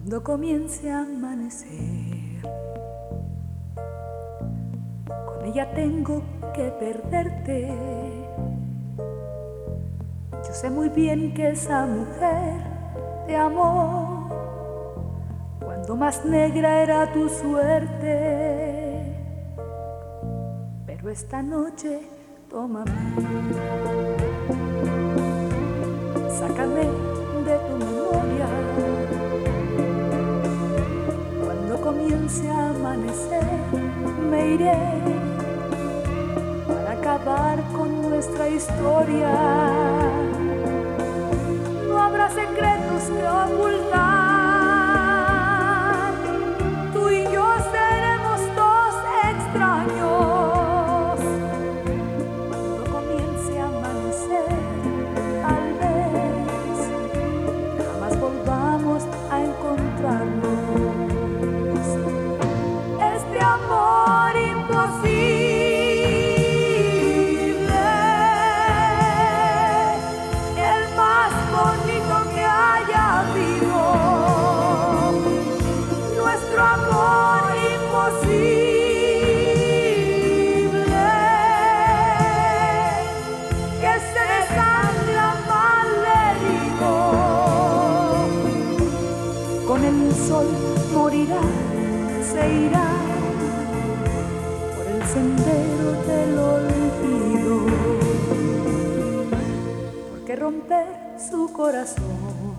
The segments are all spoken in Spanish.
Cuando comience a amanecer, con ella tengo que perderte. Yo sé muy bien que esa mujer te amó cuando más negra era tu suerte. Pero esta noche, tómame, sácame de tu memoria. Cuando comience a amanecer, me iré para acabar con nuestra historia. No habrá secretos que ocultar. Tú y yo seremos dos extraños. Cuando comience a amanecer, tal vez jamás volvamos a encontrarnos. Este amor imposible, el más bonito que haya habido, nuestro amor imposible, que se desangra malherido. Con el sol morirá, se irá por el sendero del olvido, porque romper su corazón,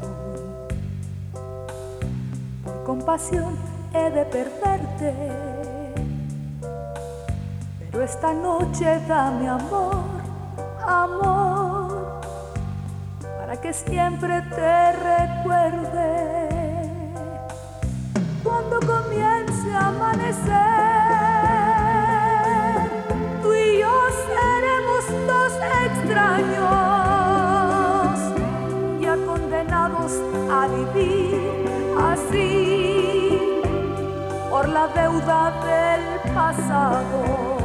por compasión he de perderte. Pero esta noche dame amor, amor, para que siempre te recuerde. Cuando comience a amanecer, tú y yo seremos dos extraños, ya condenados a vivir así, por la deuda del pasado.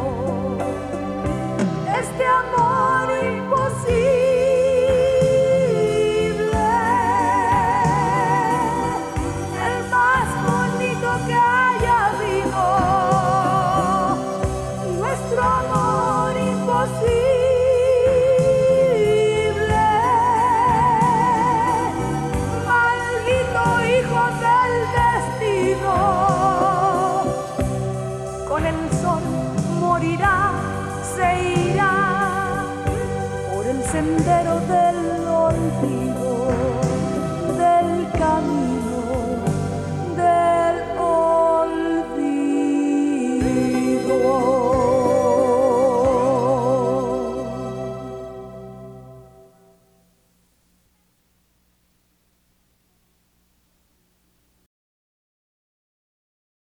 Este amor imposible, el más bonito que haya habido, nuestro amor imposible, maldito hijo del destino. Con el sol morirá, se irá por el sendero del olvido, del camino